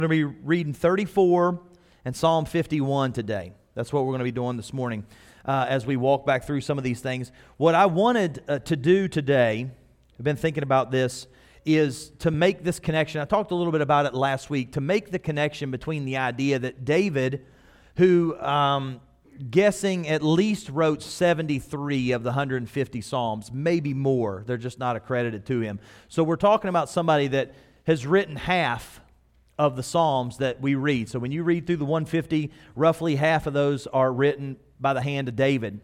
We're going to be reading 34 and Psalm 51 today. That's what we're going to be doing this morning as we walk back through some of these things. What I wanted to do today, I've been thinking about this, is to make this connection. I talked a little bit about it last week, to make the connection between the idea that David, who guessing at least wrote 73 of the 150 Psalms, maybe more. They're just not accredited to him. So we're talking about somebody that has written half of the Psalms that we read. So when you read through the 150, roughly half of those are written by the hand of David.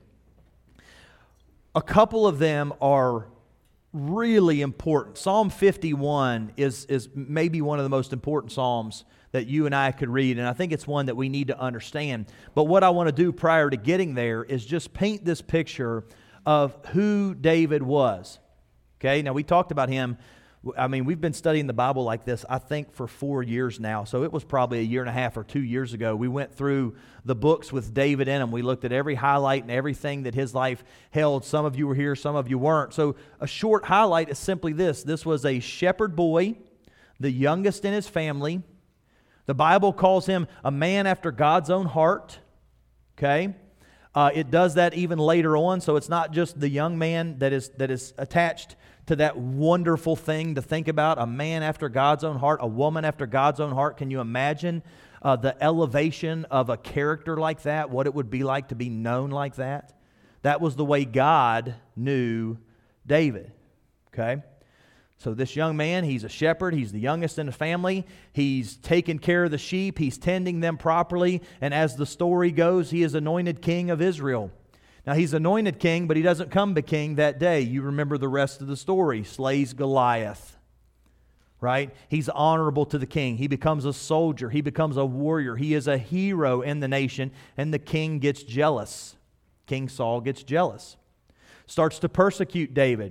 A couple of them are really important. Psalm 51 is maybe one of the most important Psalms that you and I could read, and I think it's one that we need to understand. But what I want to do prior to getting there is just paint this picture of who David was. Okay, now we talked about him. I mean, we've been studying the Bible like this, I think, for 4 years now. So it was probably a year and a half or 2 years ago. We went through the books with David in them. We looked at every highlight and everything that his life held. Some of you were here, some of you weren't. So a short highlight is simply this. This was a shepherd boy, the youngest in his family. The Bible calls him a man after God's own heart. Okay? It does that even later on. So it's not just the young man that is attached to that wonderful thing to think about, a man after God's own heart, a woman after God's own heart. Can you imagine the elevation of a character like that, what it would be like to be known like that? That was the way God knew David, okay? So this young man, he's a shepherd, he's the youngest in the family, he's taking care of the sheep, he's tending them properly, and as the story goes, he is anointed king of Israel. Now, he's anointed king, but he doesn't come to king that day. You remember the rest of the story. Slays Goliath, right? He's honorable to the king. He becomes a soldier. He becomes a warrior. He is a hero in the nation, and the king gets jealous. King Saul gets jealous. Starts to persecute David.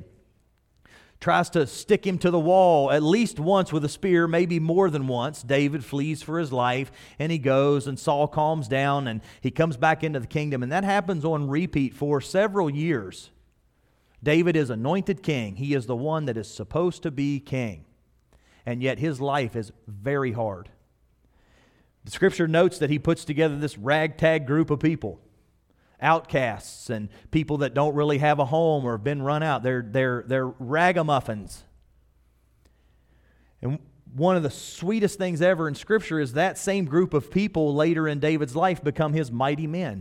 Tries to stick him to the wall at least once with a spear, maybe more than once. David flees for his life, and he goes, and Saul calms down, and he comes back into the kingdom. And that happens on repeat for several years. David is anointed king. He is the one that is supposed to be king. And yet his life is very hard. The Scripture notes that he puts together this ragtag group of people. Outcasts and people that don't really have a home or have been run out. They're ragamuffins. And one of the sweetest things ever in Scripture is that same group of people later in David's life become his mighty men.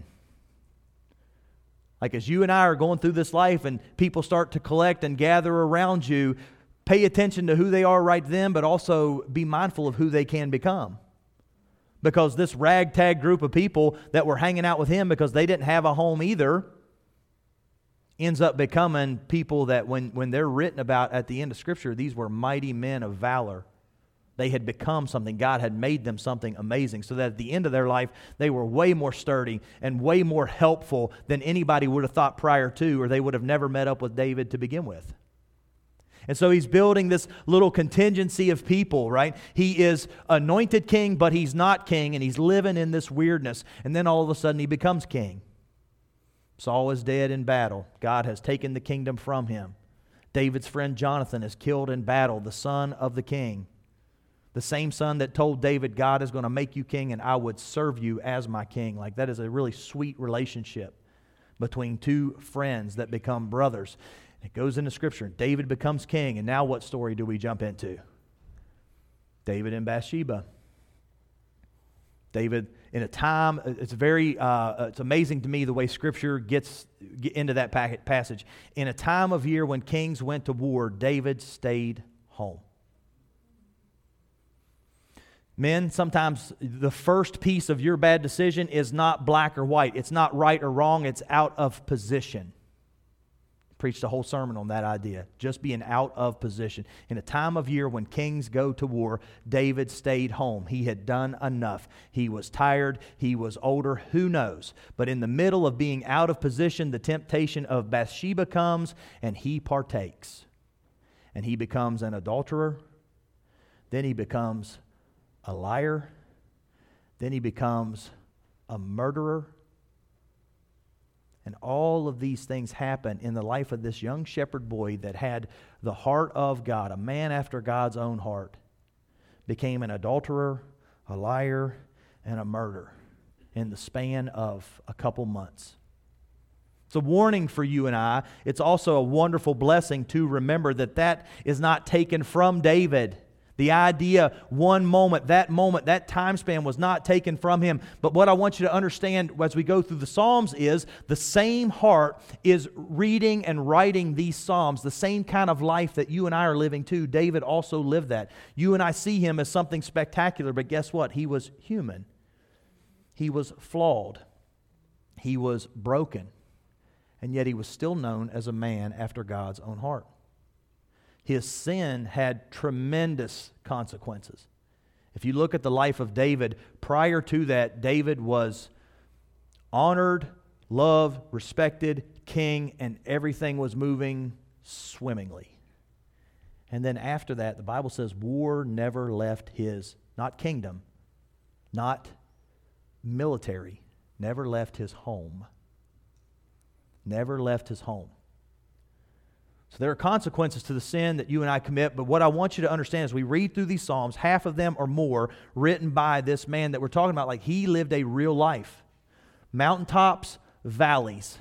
Like as you and I are going through this life and people start to collect and gather around you, pay attention to who they are right then, but also be mindful of who they can become. Because this ragtag group of people that were hanging out with him because they didn't have a home either ends up becoming people that when they're written about at the end of Scripture, these were mighty men of valor. They had become something. God had made them something amazing so that at the end of their life, they were way more sturdy and way more helpful than anybody would have thought prior to, or they would have never met up with David to begin with. And so he's building this little contingency of people, right? He is anointed king, but he's not king, and he's living in this weirdness. And then all of a sudden he becomes king. Saul is dead in battle. God has taken the kingdom from him. David's friend Jonathan is killed in battle, the son of the king. The same son that told David, God is going to make you king, and I would serve you as my king. Like that is a really sweet relationship between two friends that become brothers. It goes into Scripture. David becomes king. And now what story do we jump into? David and Bathsheba. David, in a time, it's amazing to me the way Scripture gets into that passage. In a time of year when kings went to war, David stayed home. Men, sometimes the first piece of your bad decision is not black or white. It's not right or wrong. It's out of position. Preached a whole sermon on that idea, just being out of position. In a time of year when kings go to war, David stayed home. He had done enough. He was tired. He was older. Who knows? But in the middle of being out of position, the temptation of Bathsheba comes, and he partakes. And he becomes an adulterer. Then he becomes a liar. Then he becomes a murderer. And all of these things happen in the life of this young shepherd boy that had the heart of God, a man after God's own heart, became an adulterer, a liar, and a murderer in the span of a couple months. It's a warning for you and I. It's also a wonderful blessing to remember that that is not taken from David. The idea, one moment, that time span was not taken from him. But what I want you to understand as we go through the Psalms is the same heart is reading and writing these Psalms, the same kind of life that you and I are living too. David also lived that. You and I see him as something spectacular, but guess what? He was human. He was flawed. He was broken. And yet he was still known as a man after God's own heart. His sin had tremendous consequences. If you look at the life of David, prior to that, David was honored, loved, respected, king, and everything was moving swimmingly. And then after that, the Bible says war never left his, not kingdom, not military, never left his home. Never left his home. So there are consequences to the sin that you and I commit, but what I want you to understand as we read through these Psalms, half of them or more written by this man that we're talking about, like he lived a real life. Mountaintops, valleys.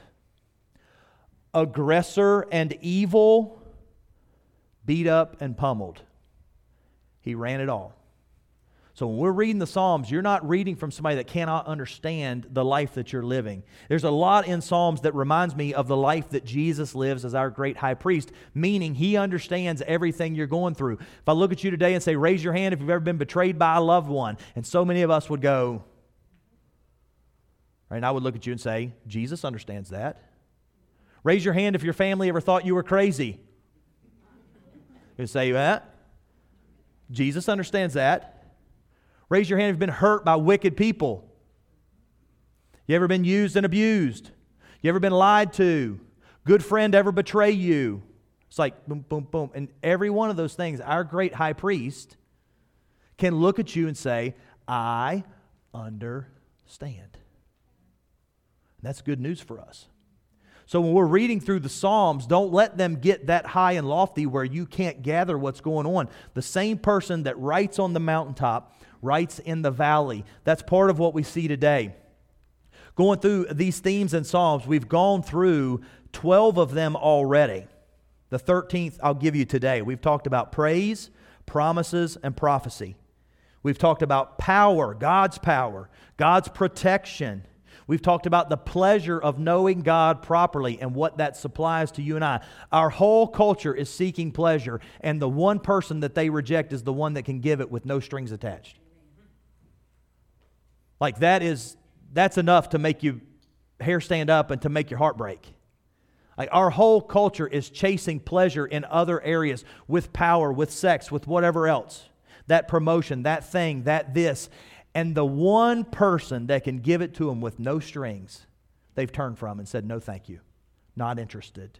Aggressor and evil, beat up and pummeled. He ran it all. So when we're reading the Psalms, you're not reading from somebody that cannot understand the life that you're living. There's a lot in Psalms that reminds me of the life that Jesus lives as our great high priest, meaning he understands everything you're going through. If I look at you today and say, raise your hand if you've ever been betrayed by a loved one, and so many of us would go, right, and I would look at you and say, Jesus understands that. Raise your hand if your family ever thought you were crazy. You'd say, that. Jesus understands that. Raise your hand if you've been hurt by wicked people. You ever been used and abused? You ever been lied to? Good friend ever betray you? It's like boom, boom, boom. And every one of those things, our great high priest can look at you and say, I understand. And that's good news for us. So when we're reading through the Psalms, don't let them get that high and lofty where you can't gather what's going on. The same person that writes on the mountaintop writes in the valley. That's part of what we see today. Going through these themes in Psalms, we've gone through 12 of them already. The 13th I'll give you today. We've talked about praise, promises, and prophecy. We've talked about power, God's protection. We've talked about the pleasure of knowing God properly and what that supplies to you and I. Our whole culture is seeking pleasure, and the one person that they reject is the one that can give it with no strings attached. Like that's enough to make your hair stand up and to make your heart break. Like our whole culture is chasing pleasure in other areas with power, with sex, with whatever else. That promotion, that thing, that this. And the one person that can give it to them with no strings, they've turned from and said, no thank you, not interested.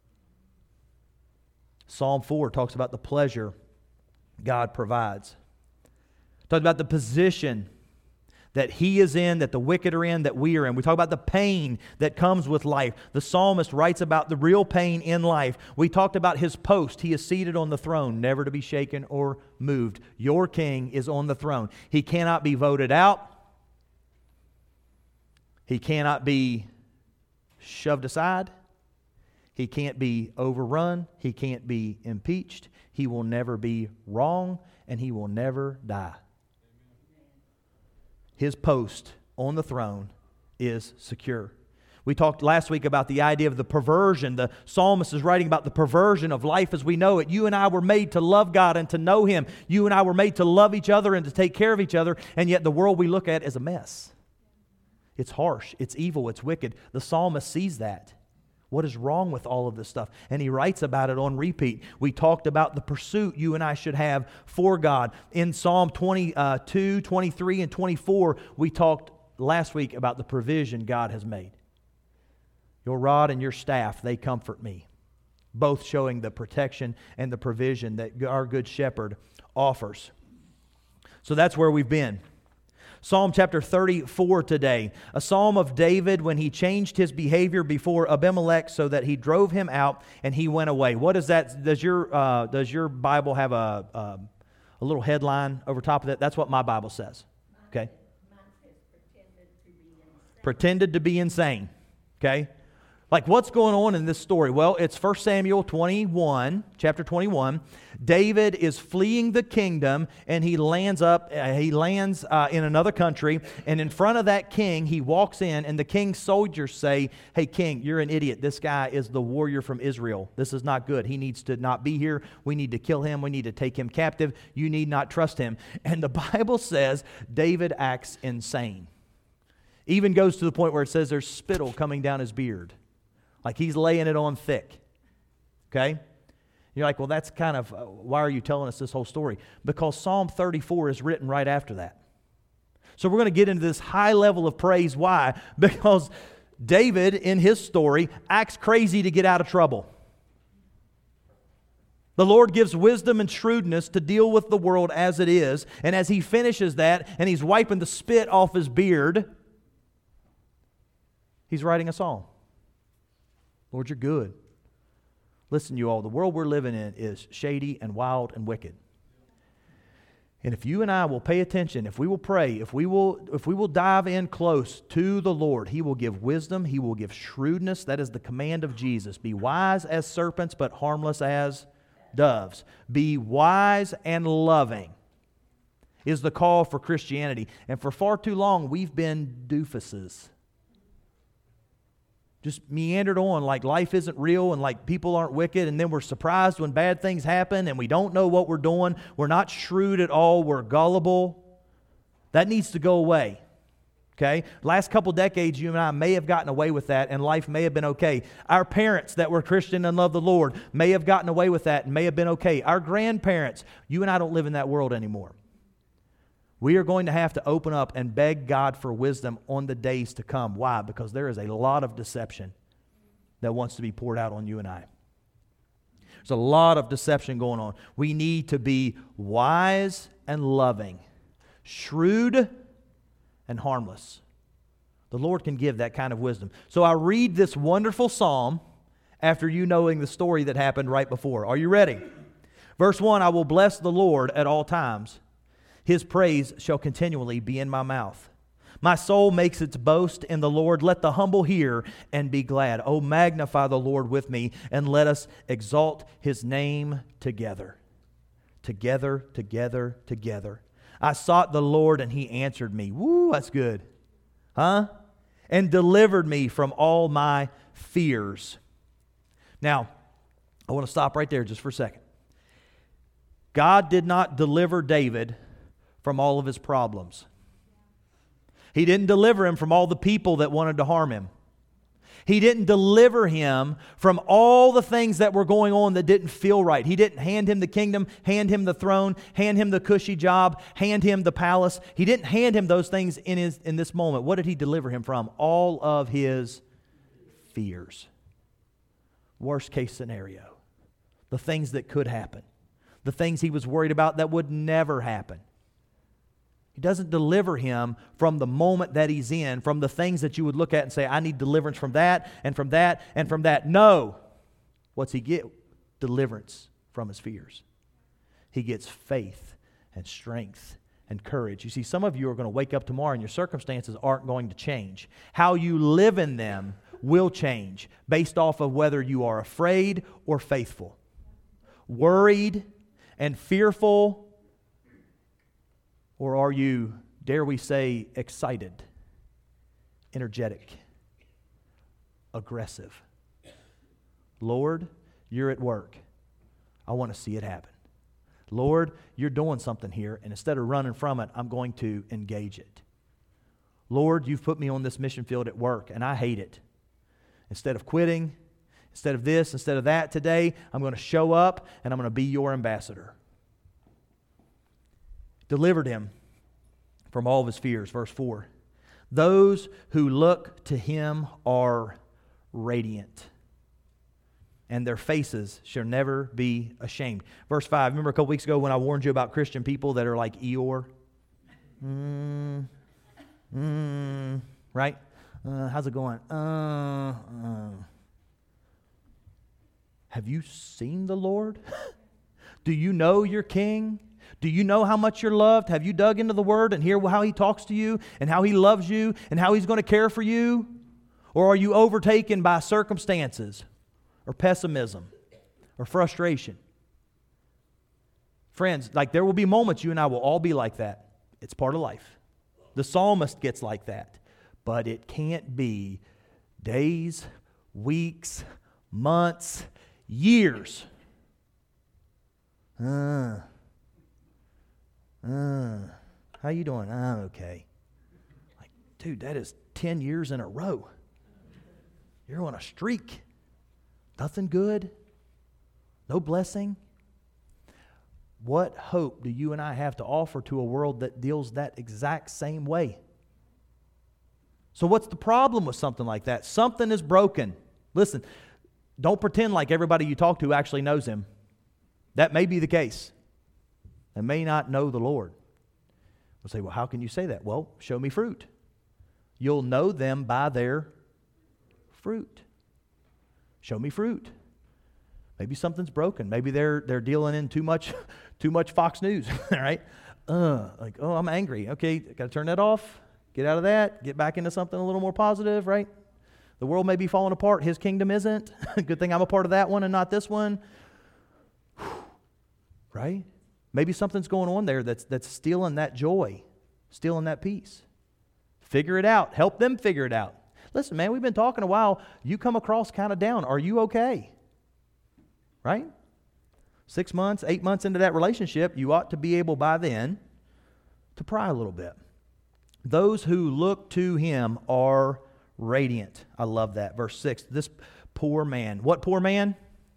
Psalm 4 talks about the pleasure God provides. Talks about the position that He is in, that the wicked are in, that we are in. We talk about the pain that comes with life. The psalmist writes about the real pain in life. We talked about His post. He is seated on the throne, never to be shaken or moved. Your King is on the throne. He cannot be voted out. He cannot be shoved aside. He can't be overrun. He can't be impeached. He will never be wrong, and He will never die. His post on the throne is secure. We talked last week about the idea of the perversion. The psalmist is writing about the perversion of life as we know it. You and I were made to love God and to know Him. You and I were made to love each other and to take care of each other, and yet the world we look at is a mess. It's harsh, it's evil, it's wicked. The psalmist sees that. What is wrong with all of this stuff? And he writes about it on repeat. We talked about the pursuit you and I should have for God. In Psalm 22, 23, and 24, we talked last week about the provision God has made. Your rod and your staff, they comfort me. Both showing the protection and the provision that our good shepherd offers. So that's where we've been. Psalm chapter 34 today, a psalm of David when he changed his behavior before Abimelech so that he drove him out and he went away. What is that? Does your Bible have a little headline over top of that? That's what my Bible says. Okay. Pretended to be insane. Okay. Like, what's going on in this story? Well, it's 1 Samuel 21, chapter 21. David is fleeing the kingdom, and he lands in another country. And in front of that king, he walks in, and the king's soldiers say, "Hey, king, you're an idiot. This guy is the warrior from Israel. This is not good. He needs to not be here. We need to kill him. We need to take him captive. You need not trust him." And the Bible says David acts insane. Even goes to the point where it says there's spittle coming down his beard. Like he's laying it on thick. Okay? You're like, well, that's kind of, why are you telling us this whole story? Because Psalm 34 is written right after that. So we're going to get into this high level of praise. Why? Because David, in his story, acts crazy to get out of trouble. The Lord gives wisdom and shrewdness to deal with the world as it is. And as he finishes that, and he's wiping the spit off his beard, he's writing a psalm. Lord, you're good. Listen, you all, the world we're living in is shady and wild and wicked. And if you and I will pay attention, if we will pray, if we will dive in close to the Lord, He will give wisdom, He will give shrewdness. That is the command of Jesus. Be wise as serpents, but harmless as doves. Be wise and loving is the call for Christianity. And for far too long, we've been doofuses. Just meandered on like life isn't real and like people aren't wicked, and then we're surprised when bad things happen and we don't know what we're doing. We're not shrewd at all. We're gullible. That needs to go away. Okay? Last couple decades, you and I may have gotten away with that, and life may have been okay. Our parents that were Christian and loved the Lord may have gotten away with that and may have been okay. Our grandparents, you and I don't live in that world anymore. We are going to have to open up and beg God for wisdom on the days to come. Why? Because there is a lot of deception that wants to be poured out on you and I. There's a lot of deception going on. We need to be wise and loving, shrewd and harmless. The Lord can give that kind of wisdom. So I read this wonderful psalm after you knowing the story that happened right before. Are you ready? Verse 1, I will bless the Lord at all times. His praise shall continually be in my mouth. My soul makes its boast in the Lord. Let the humble hear and be glad. Oh, magnify the Lord with me, and let us exalt His name together. Together, together, together. I sought the Lord, and He answered me. Woo, that's good. Huh? And delivered me from all my fears. Now, I want to stop right there just for a second. God did not deliver David from all of his problems. He didn't deliver him from all the people that wanted to harm him. He didn't deliver him from all the things that were going on that didn't feel right. He didn't hand him the kingdom, hand him the throne, hand him the cushy job, hand him the palace. He didn't hand him those things in this moment. What did He deliver him from? All of his fears. Worst case scenario. The things that could happen. The things he was worried about that would never happen. He doesn't deliver him from the moment that he's in, from the things that you would look at and say, I need deliverance from that and from that and from that. No. What's he get? Deliverance from his fears. He gets faith and strength and courage. You see, some of you are going to wake up tomorrow and your circumstances aren't going to change. How you live in them will change based off of whether you are afraid or faithful, worried and fearful, or are you, dare we say, excited, energetic, aggressive? Lord, you're at work. I want to see it happen. Lord, you're doing something here, and instead of running from it, I'm going to engage it. Lord, you've put me on this mission field at work, and I hate it. Instead of quitting, instead of this, instead of that today, I'm going to show up, and I'm going to be your ambassador. Delivered him from all of his fears. Verse 4. Those who look to Him are radiant, and their faces shall never be ashamed. Verse 5. Remember a couple weeks ago when I warned you about Christian people that are like Eeyore? Right? How's it going? Have you seen the Lord? Do you know your King? Do you know how much you're loved? Have you dug into the Word and hear how He talks to you and how He loves you and how He's going to care for you? Or are you overtaken by circumstances or pessimism or frustration? Friends, like there will be moments you and I will all be like that. It's part of life. The psalmist gets like that. But it can't be days, weeks, months, years. How you doing? I'm okay. Like, dude, that is 10 years in a row. You're on a streak. Nothing good. No blessing. What hope do you and I have to offer to a world that deals that exact same way? So what's the problem with something like that? Something is broken. Listen, don't pretend like everybody you talk to actually knows Him. That may be the case. They may not know the Lord. We'll say, well, how can you say that? Well, show me fruit. You'll know them by their fruit. Show me fruit. Maybe something's broken. Maybe they're dealing in too much Fox News, right? I'm angry. Okay, got to turn that off. Get out of that. Get back into something a little more positive, right? The world may be falling apart. His kingdom isn't. Good thing I'm a part of that one and not this one. Right? Maybe something's going on there that's stealing that joy, stealing that peace. Figure it out. Help them figure it out. Listen, man, we've been talking a while. You come across kind of down. Are you okay? Right? 6 months, 8 months into that relationship, you ought to be able by then to pry a little bit. Those who look to Him are radiant. I love that. Verse 6, this poor man. What poor man?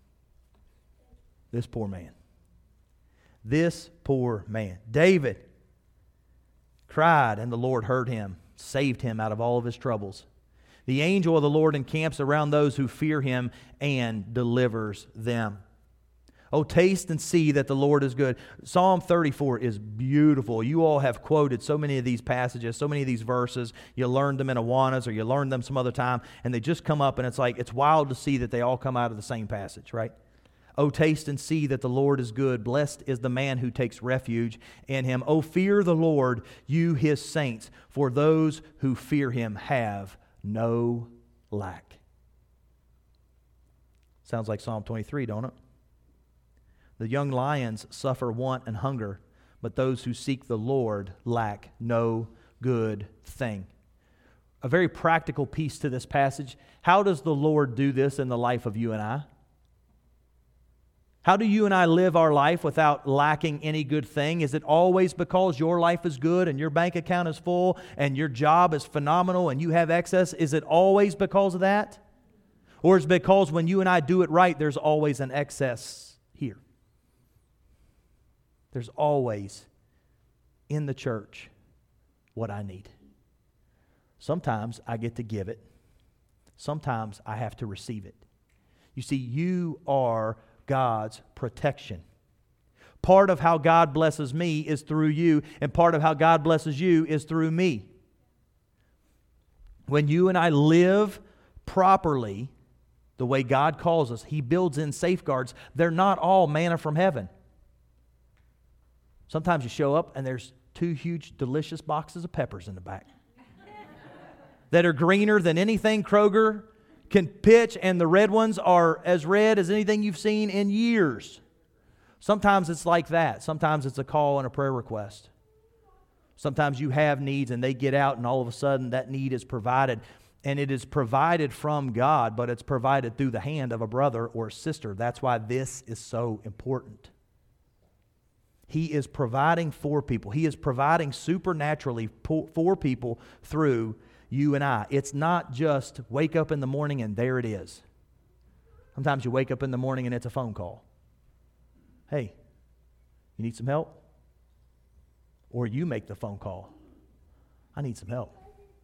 This poor man. This poor man. David cried, and the Lord heard him, saved him out of all of his troubles. The angel of the Lord encamps around those who fear Him and delivers them. Oh, taste and see that the Lord is good. Psalm 34 is beautiful. You all have quoted so many of these passages, so many of these verses. You learned them in Awanas or you learned them some other time, and they just come up, and it's wild to see that they all come out of the same passage, right? Oh, taste and see that the Lord is good. Blessed is the man who takes refuge in Him. Oh, fear the Lord, you His saints, for those who fear Him have no lack. Sounds like Psalm 23, don't it? The young lions suffer want and hunger, but those who seek the Lord lack no good thing. A very practical piece to this passage. How does the Lord do this in the life of you and I? How do you and I live our life without lacking any good thing? Is it always because your life is good and your bank account is full and your job is phenomenal and you have excess? Is it always because of that? Or is it because when you and I do it right, there's always an excess here? There's always in the church what I need. Sometimes I get to give it. Sometimes I have to receive it. You see, you are God's protection. Part of how God blesses me is through you, and part of how God blesses you is through me. When you and I live properly, the way God calls us, He builds in safeguards. They're not all manna from heaven. Sometimes you show up and there's 2 huge, delicious boxes of peppers in the back that are greener than anything Kroger can pitch, and the red ones are as red as anything you've seen in years. Sometimes it's like that. Sometimes it's a call and a prayer request. Sometimes you have needs and they get out and all of a sudden that need is provided. And it is provided from God, but it's provided through the hand of a brother or a sister. That's why this is so important. He is providing for people. He is providing supernaturally for people through you and I. It's not just wake up in the morning and there it is. Sometimes you wake up in the morning and it's a phone call. Hey, you need some help? Or you make the phone call. I need some help.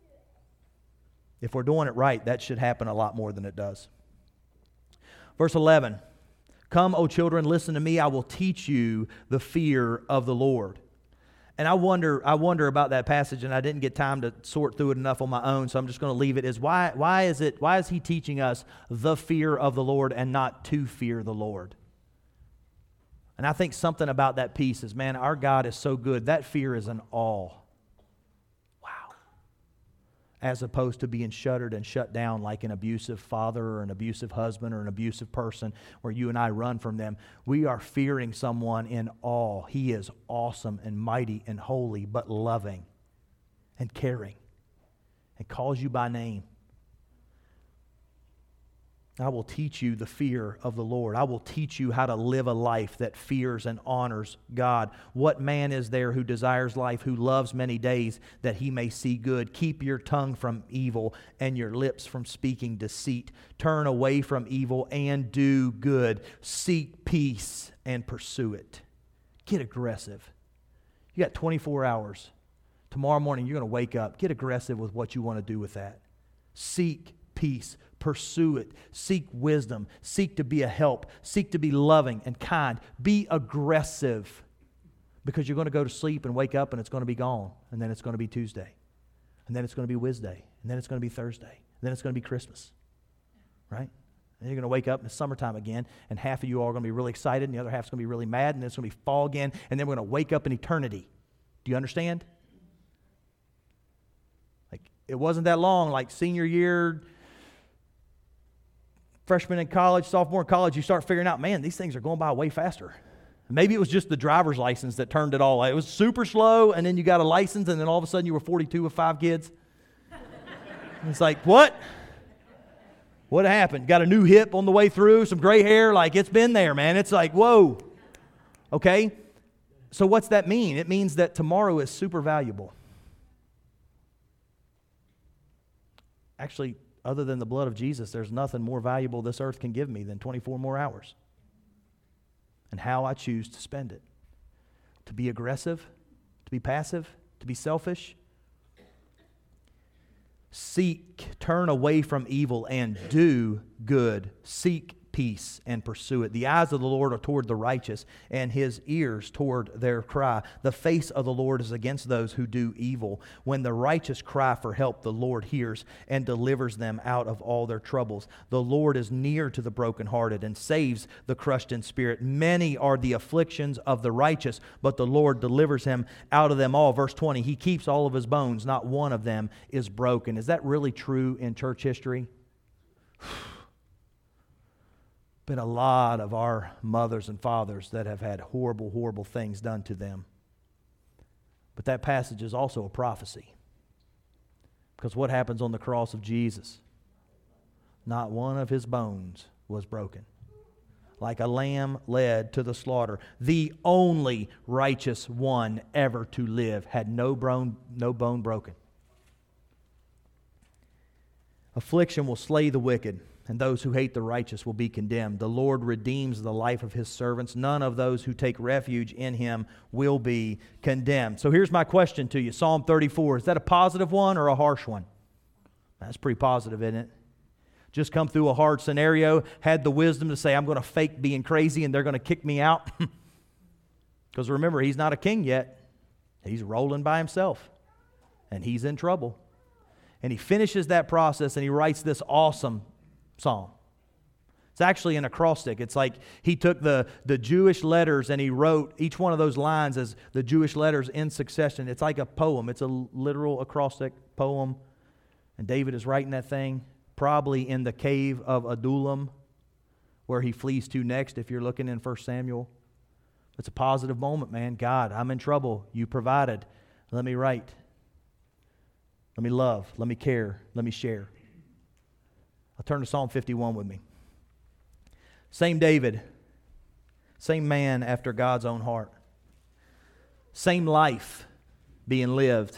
If we're doing it right, that should happen a lot more than it does. Verse 11. Come, O children, listen to me. I will teach you the fear of the Lord. And I wonder about that passage, and I didn't get time to sort through it enough on my own, so I'm just going to leave it as why is He teaching us the fear of the Lord and not to fear the Lord? And I think something about that peace is, man, our God is so good. That fear is an awe. Wow. As opposed to being shuttered and shut down like an abusive father or an abusive husband or an abusive person where you and I run from them. We are fearing someone in awe. He is awesome and mighty and holy, but loving and caring and calls you by name. I will teach you the fear of the Lord. I will teach you how to live a life that fears and honors God. What man is there who desires life, who loves many days, that he may see good? Keep your tongue from evil and your lips from speaking deceit. Turn away from evil and do good. Seek peace and pursue it. Get aggressive. You got 24 hours. Tomorrow morning you're going to wake up. Get aggressive with what you want to do with that. Seek peace. Pursue it. Seek wisdom. Seek to be a help. Seek to be loving and kind. Be aggressive, because you're going to go to sleep and wake up and it's going to be gone. And then it's going to be Tuesday. And then it's going to be Wednesday. And then it's going to be Thursday. And then it's going to be Christmas. Right? And you're going to wake up in the summertime again, and half of you all are going to be really excited and the other half's going to be really mad, and then it's going to be fall again, and then we're going to wake up in eternity. Do you understand? Like, it wasn't that long, like senior year, freshman in college, sophomore in college, you start figuring out, man, these things are going by way faster. Maybe it was just the driver's license that turned it all. It was super slow, and then you got a license, and then all of a sudden you were 42 with 5 kids. It's like, what? What happened? Got a new hip on the way through, some gray hair, like it's been there, man. It's like, whoa. Okay? So what's that mean? It means that tomorrow is super valuable. Actually, other than the blood of Jesus, there's nothing more valuable this earth can give me than 24 more hours. And how I choose to spend it. To be aggressive, to be passive, to be selfish. Seek, turn away from evil and do good. Seek peace and pursue it. The eyes of the Lord are toward the righteous, and His ears toward their cry. The face of the Lord is against those who do evil. When the righteous cry for help, the Lord hears and delivers them out of all their troubles. The Lord is near to the brokenhearted and saves the crushed in spirit. Many are the afflictions of the righteous, but the Lord delivers him out of them all. Verse 20, He keeps all of his bones, not one of them is broken. Is that really true in church history? Been a lot of our mothers and fathers that have had horrible, horrible things done to them. But that passage is also a prophecy. Because what happens on the cross of Jesus? Not one of his bones was broken. Like a lamb led to the slaughter. The only righteous one ever to live had no bone broken. Affliction will slay the wicked, and those who hate the righteous will be condemned. The Lord redeems the life of His servants. None of those who take refuge in Him will be condemned. So here's my question to you. Psalm 34, is that a positive one or a harsh one? That's pretty positive, isn't it? Just come through a hard scenario, had the wisdom to say, I'm going to fake being crazy and they're going to kick me out. Because remember, he's not a king yet. He's rolling by himself. And he's in trouble. And he finishes that process and he writes this awesome psalm. It's actually an acrostic. It's like he took the Jewish letters and he wrote each one of those lines as the Jewish letters in succession. It's like a poem. It's a literal acrostic poem. And David is writing that thing probably in the cave of Adullam, where he flees to next if you're looking in 1 Samuel. It's a positive moment, man. God, I'm in trouble. You provided. Let me write. Let me love. Let me care. Let me share. I'll turn to Psalm 51 with me. Same David. Same man after God's own heart. Same life being lived.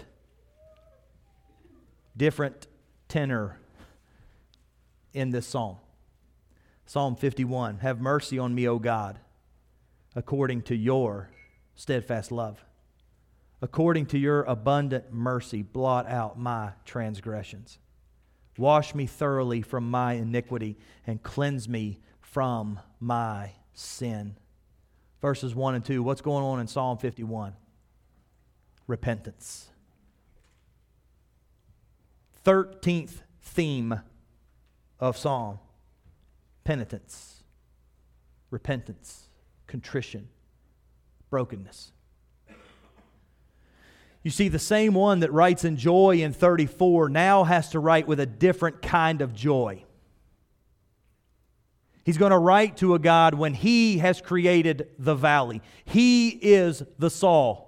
Different tenor in this psalm. Psalm 51. Have mercy on me, O God, according to your steadfast love. According to your abundant mercy, blot out my transgressions. Wash me thoroughly from my iniquity and cleanse me from my sin. Verses 1 and 2. What's going on in Psalm 51? Repentance. 13th theme of Psalm. Penitence. Repentance. Contrition. brokenness. You see, the same one that writes in joy in 34 now has to write with a different kind of joy. He's going to write to a God when He has created the valley. He is the Saul.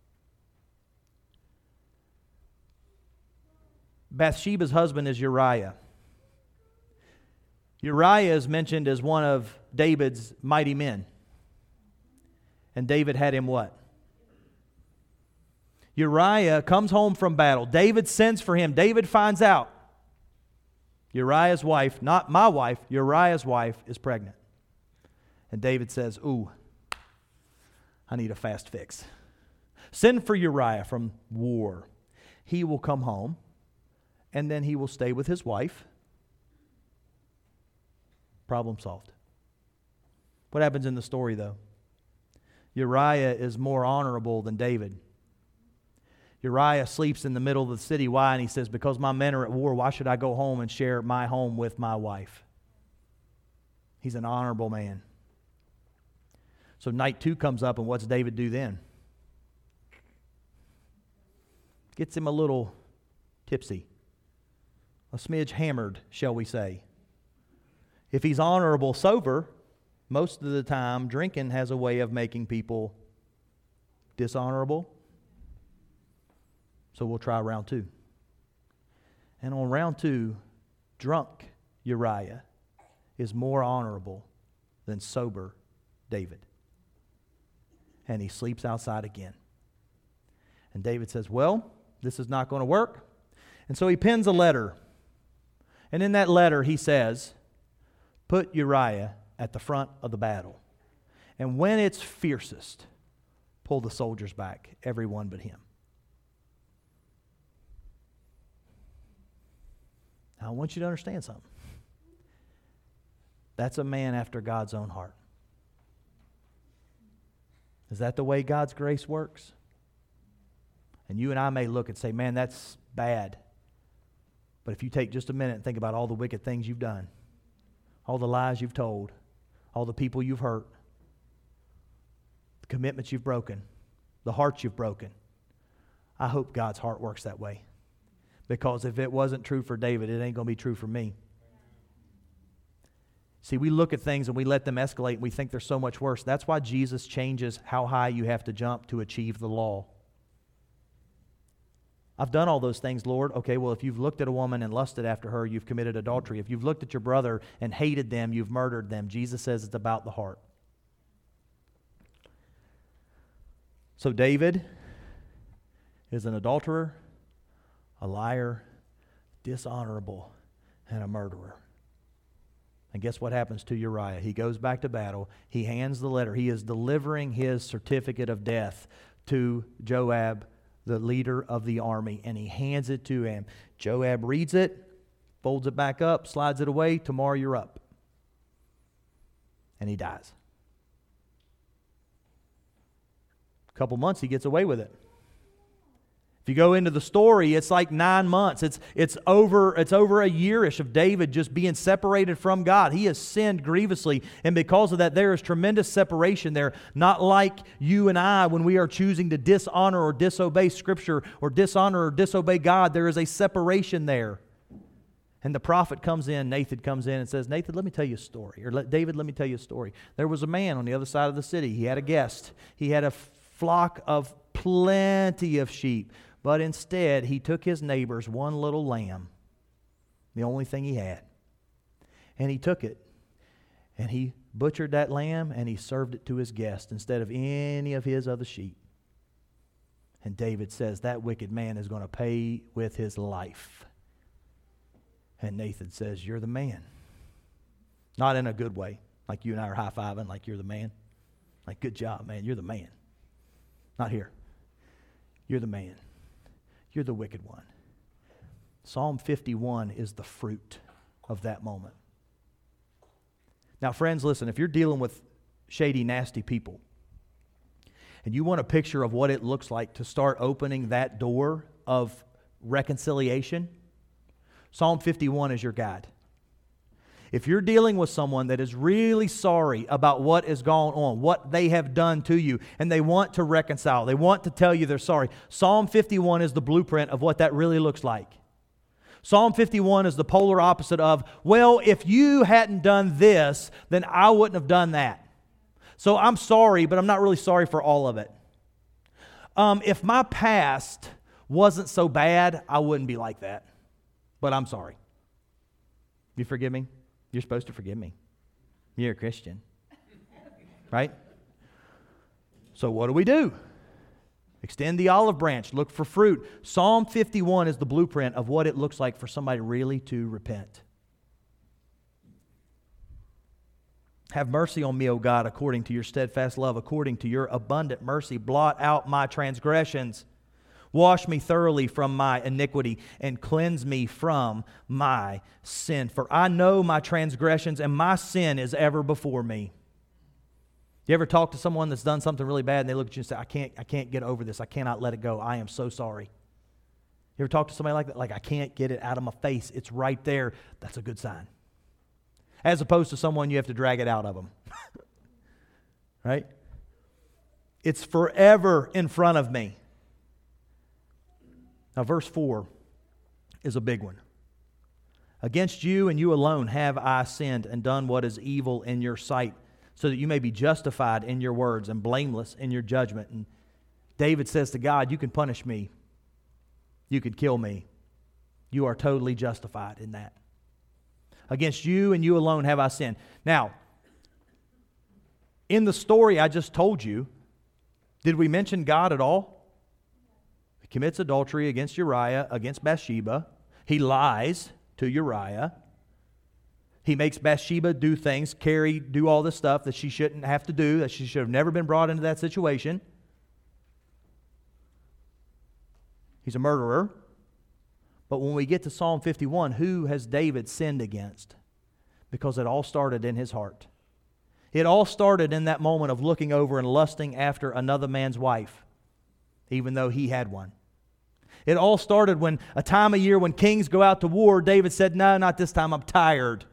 Bathsheba's husband is Uriah. Uriah is mentioned as one of David's mighty men. And David had him what? Uriah comes home from battle. David sends for him. David finds out Uriah's wife, not my wife, Uriah's wife is pregnant. And David says, ooh, I need a fast fix. Send for Uriah from war. He will come home, and then he will stay with his wife. Problem solved. What happens in the story, though? Uriah is more honorable than David. Uriah sleeps in the middle of the city. Why? And he says, because my men are at war, why should I go home and share my home with my wife? He's an honorable man. So night 2 comes up, and what's David do then? Gets him a little tipsy. A smidge hammered, shall we say. If he's honorable sober, most of the time drinking has a way of making people dishonorable. So we'll try round 2. And on round 2, drunk Uriah is more honorable than sober David. And he sleeps outside again. And David says, well, this is not going to work. And so he pens a letter. And in that letter he says, put Uriah at the front of the battle. And when it's fiercest, pull the soldiers back, everyone but him. Now, I want you to understand something. That's a man after God's own heart. Is that the way God's grace works? And you and I may look and say, man, that's bad. But if you take just a minute and think about all the wicked things you've done, all the lies you've told, all the people you've hurt, the commitments you've broken, the hearts you've broken, I hope God's heart works that way. Because if it wasn't true for David, it ain't going to be true for me. See, we look at things and we let them escalate and we think they're so much worse. That's why Jesus changes how high you have to jump to achieve the law. I've done all those things, Lord. Okay, well, if you've looked at a woman and lusted after her, you've committed adultery. If you've looked at your brother and hated them, you've murdered them. Jesus says it's about the heart. So David is an adulterer, a liar, dishonorable, and a murderer. And guess what happens to Uriah? He goes back to battle. He hands the letter. He is delivering his certificate of death to Joab, the leader of the army, and he hands it to him. Joab reads it, folds it back up, slides it away. Tomorrow you're up. And he dies. A couple months, he gets away with it. If you go into the story, it's like 9 months. It's over a year-ish of David just being separated from God. He has sinned grievously, and because of that, there is tremendous separation there. Not like you and I when we are choosing to dishonor or disobey Scripture or dishonor or disobey God. There is a separation there. And the prophet comes in, Nathan comes in and says, Nathan, let me tell you a story. Or David, let me tell you a story. There was a man on the other side of the city. He had a guest. He had a flock of plenty of sheep. But instead, he took his neighbor's one little lamb, the only thing he had. And he took it, and he butchered that lamb, and he served it to his guest instead of any of his other sheep. And David says, that wicked man is going to pay with his life. And Nathan says, you're the man. Not in a good way, like you and I are high-fiving, like you're the man. Like, good job, man, you're the man. Not here. You're the man. You're the wicked one. Psalm 51 is the fruit of that moment. Now, friends, listen, if you're dealing with shady, nasty people, and you want a picture of what it looks like to start opening that door of reconciliation, Psalm 51 is your guide. If you're dealing with someone that is really sorry about what has gone on, what they have done to you, and they want to reconcile, they want to tell you they're sorry, Psalm 51 is the blueprint of what that really looks like. Psalm 51 is the polar opposite of, well, if you hadn't done this, then I wouldn't have done that. So I'm sorry, but I'm not really sorry for all of it. If my past wasn't so bad, I wouldn't be like that. But I'm sorry. You forgive me? You're supposed to forgive me. You're a Christian. Right? So what do? Extend the olive branch. Look for fruit. Psalm 51 is the blueprint of what it looks like for somebody really to repent. Have mercy on me, O God, according to your steadfast love, according to your abundant mercy. Blot out my transgressions. Wash me thoroughly from my iniquity and cleanse me from my sin. For I know my transgressions and my sin is ever before me. You ever talk to someone that's done something really bad and they look at you and say, I can't get over this. I cannot let it go. I am so sorry. You ever talk to somebody like that? Like, I can't get it out of my face. It's right there. That's a good sign. As opposed to someone you have to drag it out of them. Right? It's forever in front of me. Now, verse 4 is a big one. Against you and you alone have I sinned and done what is evil in your sight, so that you may be justified in your words and blameless in your judgment. And David says to God, you can punish me. You could kill me. You are totally justified in that. Against you and you alone have I sinned. Now, in the story I just told you, did we mention God at all? He commits adultery against Uriah, against Bathsheba. He lies to Uriah. He makes Bathsheba do things, do all this stuff that she shouldn't have to do, that she should have never been brought into that situation. He's a murderer. But when we get to Psalm 51, who has David sinned against? Because it all started in his heart. It all started in that moment of looking over and lusting after another man's wife, even though he had one. It all started when a time of year when kings go out to war, David said, no, not this time, I'm tired.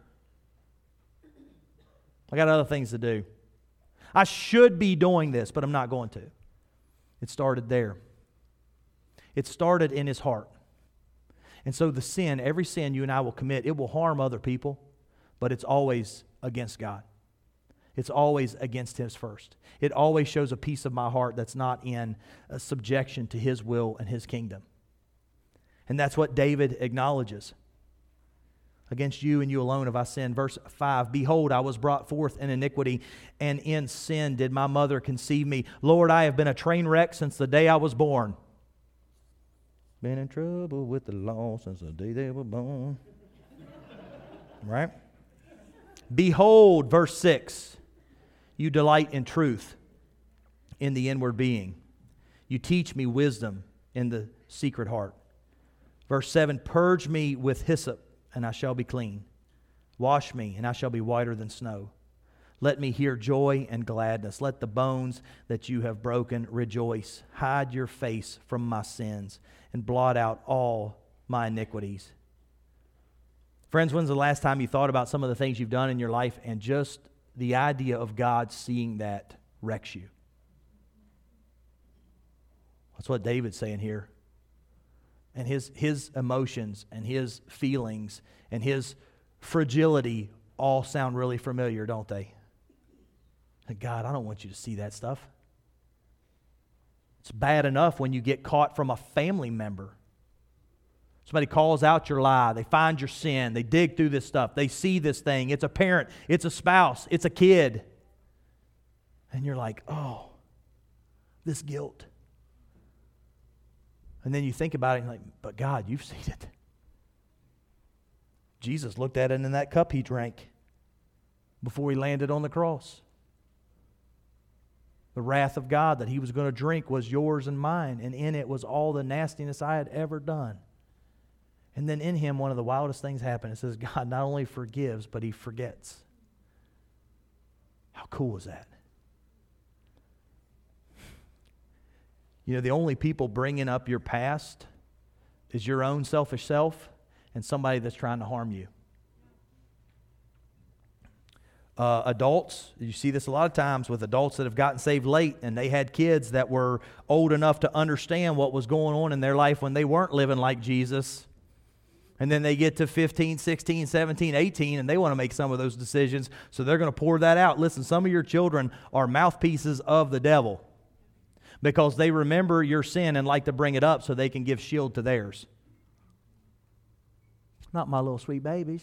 I got other things to do. I should be doing this, but I'm not going to. It started there. It started in his heart. And so the sin, every sin you and I will commit, it will harm other people, but it's always against God. It's always against His first. It always shows a piece of my heart that's not in subjection to His will and His kingdom. And that's what David acknowledges. Against you and you alone have I sinned. Verse 5, behold, I was brought forth in iniquity, and in sin did my mother conceive me. Lord, I have been a train wreck since the day I was born. Been in trouble with the law since the day they were born. Right? Behold, verse 6, you delight in truth in the inward being. You teach me wisdom in the secret heart. Verse 7, purge me with hyssop, and I shall be clean. Wash me, and I shall be whiter than snow. Let me hear joy and gladness. Let the bones that you have broken rejoice. Hide your face from my sins and blot out all my iniquities. Friends, when's the last time you thought about some of the things you've done in your life and just the idea of God seeing that wrecks you? That's what David's saying here. And his emotions and his feelings and his fragility all sound really familiar, don't they? God, I don't want you to see that stuff. It's bad enough when you get caught from a family member. Somebody calls out your lie. They find your sin. They dig through this stuff. They see this thing. It's a parent. It's a spouse. It's a kid. And you're like, oh, this guilt. And then you think about it and you're like, but God, you've seen it. Jesus looked at it in that cup he drank before he landed on the cross. The wrath of God that he was going to drink was yours and mine, and in it was all the nastiness I had ever done. And then in him, one of the wildest things happened. It says God not only forgives, but he forgets. How cool is that? You know, the only people bringing up your past is your own selfish self and somebody that's trying to harm you. Adults, you see this a lot of times with adults that have gotten saved late and they had kids that were old enough to understand what was going on in their life when they weren't living like Jesus. And then they get to 15, 16, 17, 18, and they want to make some of those decisions, so they're going to pour that out. Listen, some of your children are mouthpieces of the devil because they remember your sin and like to bring it up so they can give shield to theirs. Not my little sweet babies.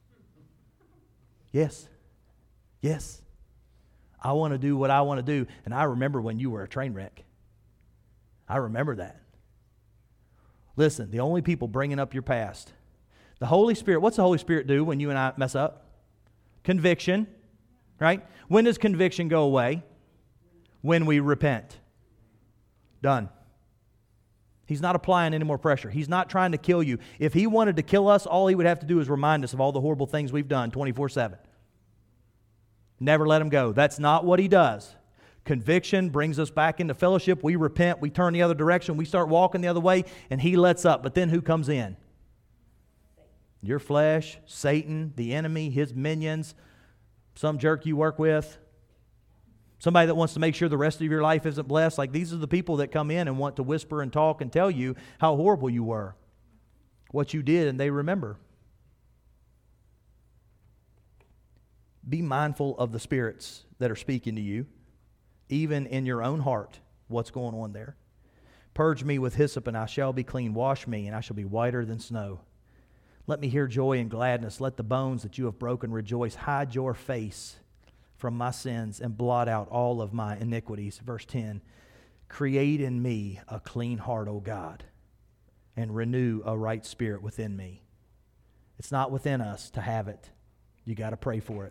Yes. Yes. I want to do what I want to do. And I remember when you were a train wreck. I remember that. Listen, the only people bringing up your past, the Holy Spirit, what's the Holy Spirit do when you and I mess up? Conviction, right? When does conviction go away? When we repent. Done. He's not applying any more pressure. He's not trying to kill you. If He wanted to kill us, all He would have to do is remind us of all the horrible things we've done 24/7. Never let Him go. That's not what He does. Conviction brings us back into fellowship. We repent. We turn the other direction. We start walking the other way, and He lets up. But then who comes in? Your flesh, Satan, the enemy, his minions, some jerk you work with, somebody that wants to make sure the rest of your life isn't blessed. Like, these are the people that come in and want to whisper and talk and tell you how horrible you were, what you did, and they remember. Be mindful of the spirits that are speaking to you, even in your own heart, what's going on there. Purge me with hyssop, and I shall be clean. Wash me, and I shall be whiter than snow. Let me hear joy and gladness. Let the bones that you have broken rejoice. Hide your face from my sins and blot out all of my iniquities. Verse 10, create in me a clean heart, O God, and renew a right spirit within me. It's not within us to have it. You got to pray for it.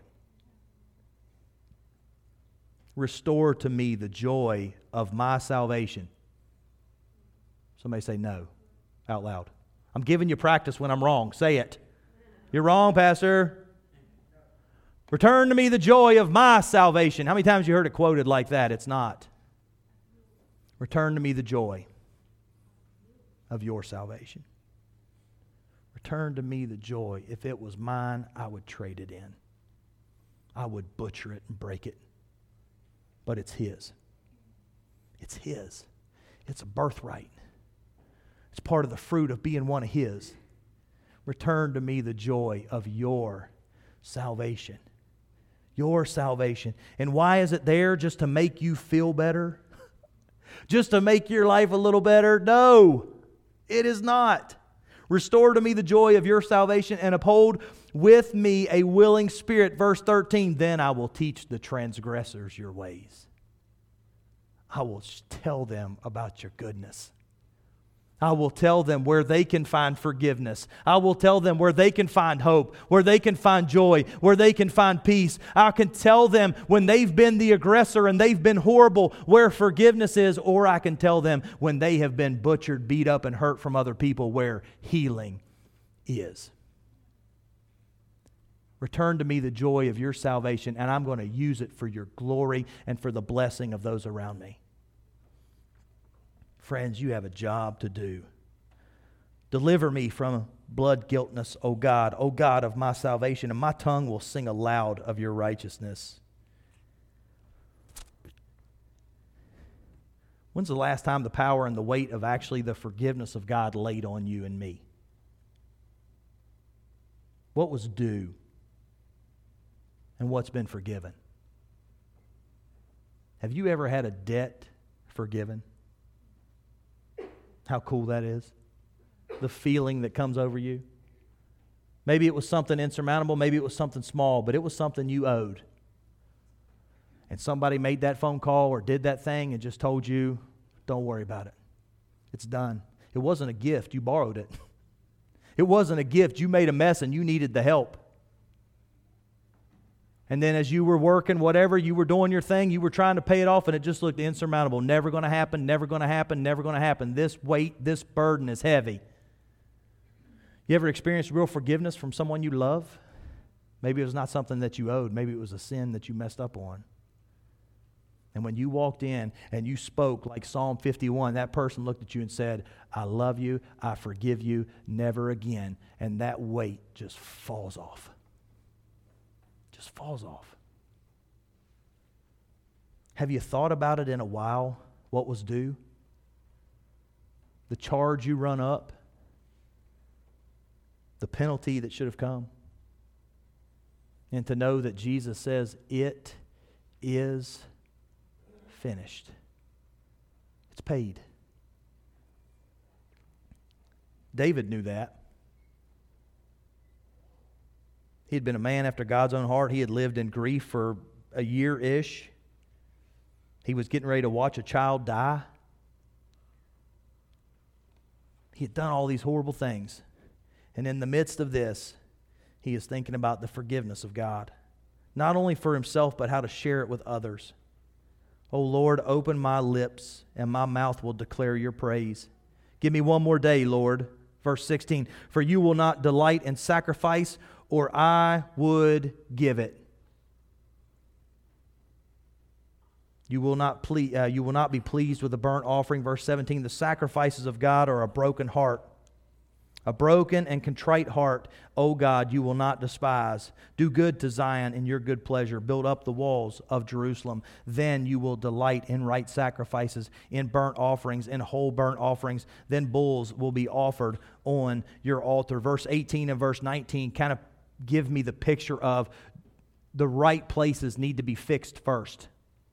Restore to me the joy of my salvation. Somebody say no out loud. I'm giving you practice when I'm wrong. Say it. You're wrong, Pastor. Return to me the joy of my salvation. How many times you heard it quoted like that? It's not. Return to me the joy of your salvation. Return to me the joy. If it was mine, I would trade it in. I would butcher it and break it. But it's His. It's His. It's a birthright. It's part of the fruit of being one of His. Return to me the joy of your salvation. Your salvation. And why is it there? Just to make you feel better? Just to make your life a little better? No, it is not. Restore to me the joy of your salvation and uphold with me a willing spirit. Verse 13, then I will teach the transgressors your ways. I will tell them about your goodness. I will tell them where they can find forgiveness. I will tell them where they can find hope, where they can find joy, where they can find peace. I can tell them when they've been the aggressor and they've been horrible, where forgiveness is, or I can tell them when they have been butchered, beat up, and hurt from other people, where healing is. Return to me the joy of your salvation, and I'm going to use it for your glory and for the blessing of those around me. Friends, you have a job to do. Deliver me from blood guiltness, O God of my salvation, and my tongue will sing aloud of your righteousness. When's the last time the power and the weight of actually the forgiveness of God laid on you and me? What was due? And what's been forgiven? Have you ever had a debt forgiven? How cool that is. The feeling that comes over you. Maybe it was something insurmountable. Maybe it was something small. But it was something you owed. And somebody made that phone call or did that thing and just told you, don't worry about it. It's done. It wasn't a gift. You borrowed it. It wasn't a gift. You made a mess and you needed the help. And then as you were working, whatever, you were doing your thing, you were trying to pay it off, and it just looked insurmountable. Never going to happen, never going to happen, never going to happen. This weight, this burden is heavy. You ever experienced real forgiveness from someone you love? Maybe it was not something that you owed. Maybe it was a sin that you messed up on. And when you walked in and you spoke like Psalm 51, that person looked at you and said, I love you, I forgive you, never again. And that weight just falls off. Just falls off. Have you thought about it in a while, what was due? The charge you run up? The penalty that should have come? And to know that Jesus says, it is finished. It's paid. David knew that. He had been a man after God's own heart. He had lived in grief for a year-ish. He was getting ready to watch a child die. He had done all these horrible things. And in the midst of this, he is thinking about the forgiveness of God. Not only for himself, but how to share it with others. O Lord, open my lips, and my mouth will declare your praise. Give me one more day, Lord. Verse 16, for you will not delight in sacrifice, or I would give it. You will not be pleased with a burnt offering. Verse 17, the sacrifices of God are a broken heart. A broken and contrite heart, O God, you will not despise. Do good to Zion in your good pleasure. Build up the walls of Jerusalem. Then you will delight in right sacrifices, in burnt offerings, in whole burnt offerings. Then bulls will be offered on your altar. Verse 18 and verse 19 kind of give me the picture of the right places need to be fixed first.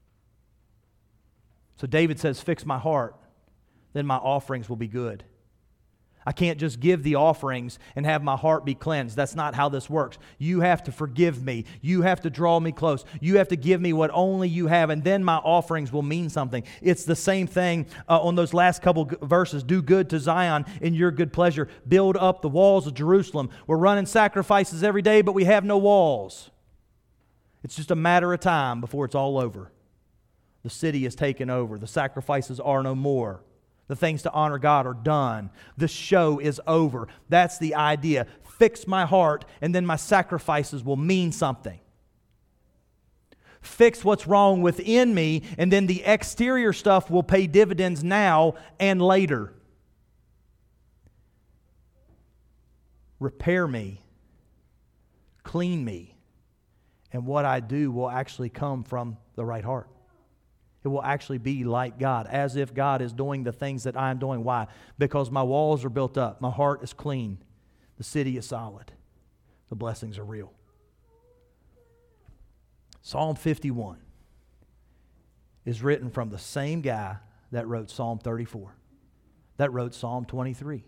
So David says, fix my heart, then my offerings will be good. I can't just give the offerings and have my heart be cleansed. That's not how this works. You have to forgive me. You have to draw me close. You have to give me what only you have, and then my offerings will mean something. It's the same thing on those last couple verses. Do good to Zion in your good pleasure. Build up the walls of Jerusalem. We're running sacrifices every day, but we have no walls. It's just a matter of time before it's all over. The city is taken over. The sacrifices are no more. The things to honor God are done. The show is over. That's the idea. Fix my heart, and then my sacrifices will mean something. Fix what's wrong within me, and then the exterior stuff will pay dividends now and later. Repair me. Clean me. And what I do will actually come from the right heart. It will actually be like God, as if God is doing the things that I am doing. Why? Because my walls are built up. My heart is clean. The city is solid. The blessings are real. Psalm 51 is written from the same guy that wrote Psalm 34, that wrote Psalm 23.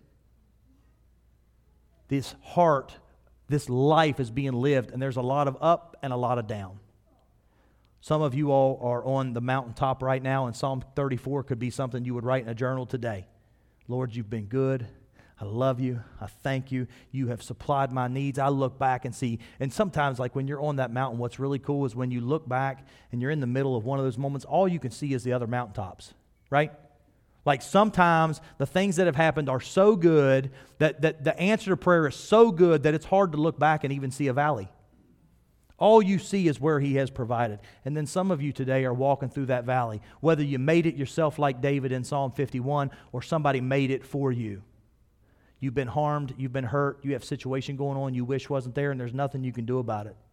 This heart, this life is being lived, and there's a lot of up and a lot of down. Some of you all are on the mountaintop right now, and Psalm 34 could be something you would write in a journal today. Lord, you've been good. I love you. I thank you. You have supplied my needs. I look back and see, and sometimes like when you're on that mountain, what's really cool is when you look back and you're in the middle of one of those moments, all you can see is the other mountaintops, right? Like sometimes the things that have happened are so good that the answer to prayer is so good that it's hard to look back and even see a valley. All you see is where He has provided. And then some of you today are walking through that valley, whether you made it yourself like David in Psalm 51 or somebody made it for you. You've been harmed, you've been hurt, you have a situation going on you wish wasn't there, and there's nothing you can do about it.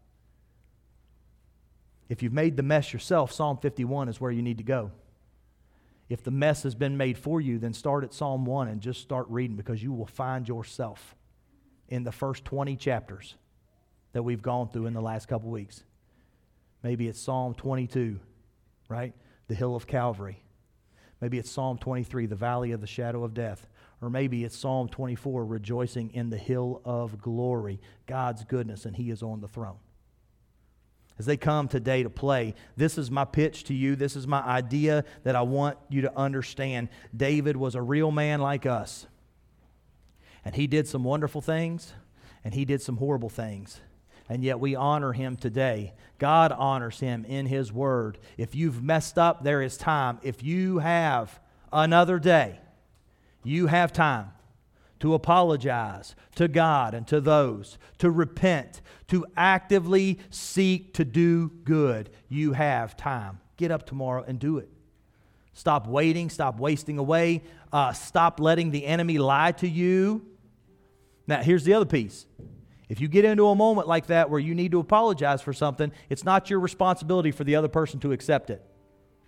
If you've made the mess yourself, Psalm 51 is where you need to go. If the mess has been made for you, then start at Psalm 1 and just start reading, because you will find yourself in the first 20 chapters that we've gone through in the last couple weeks. Maybe it's Psalm 22, right? The hill of Calvary. Maybe it's Psalm 23, the valley of the shadow of death. Or maybe it's Psalm 24, rejoicing in the hill of glory, God's goodness, and He is on the throne. As they come today to play, this is my pitch to you. This is my idea that I want you to understand. David was a real man like us. And he did some wonderful things, and he did some horrible things. And yet we honor him today. God honors him in His Word. If you've messed up, there is time. If you have another day, you have time to apologize to God and to those, to repent, to actively seek to do good. You have time. Get up tomorrow and do it. Stop waiting. Stop wasting away. Stop letting the enemy lie to you. Now, here's the other piece. If you get into a moment like that where you need to apologize for something, it's not your responsibility for the other person to accept it.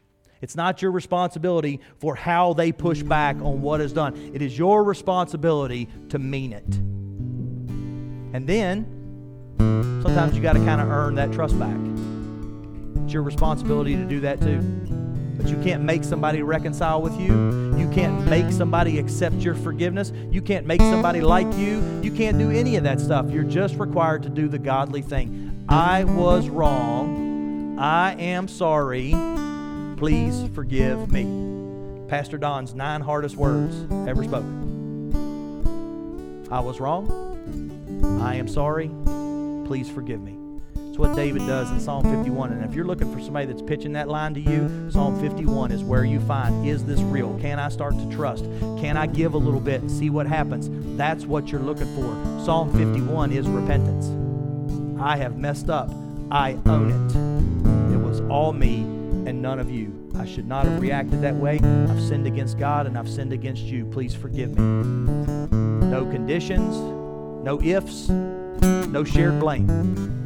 It's not your responsibility for how they push back on what is done. It is your responsibility to mean it. And then, sometimes you got to kind of earn that trust back. It's your responsibility to do that too. But you can't make somebody reconcile with you. You can't make somebody accept your forgiveness. You can't make somebody like you. You can't do any of that stuff. You're just required to do the godly thing. I was wrong. I am sorry. Please forgive me. Pastor Don's 9 hardest words ever spoken. I was wrong. I am sorry. Please forgive me. It's what David does in Psalm 51. And if you're looking for somebody that's pitching that line to you, Psalm 51 is where you find, is this real? Can I start to trust? Can I give a little bit and see what happens? That's what you're looking for. Psalm 51 is repentance. I have messed up. I own it. It was all me and none of you. I should not have reacted that way. I've sinned against God and I've sinned against you. Please forgive me. No conditions, no ifs, no shared blame.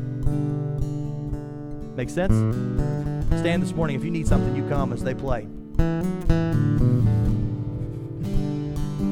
Make sense? Stand this morning. If you need something, you come as they play.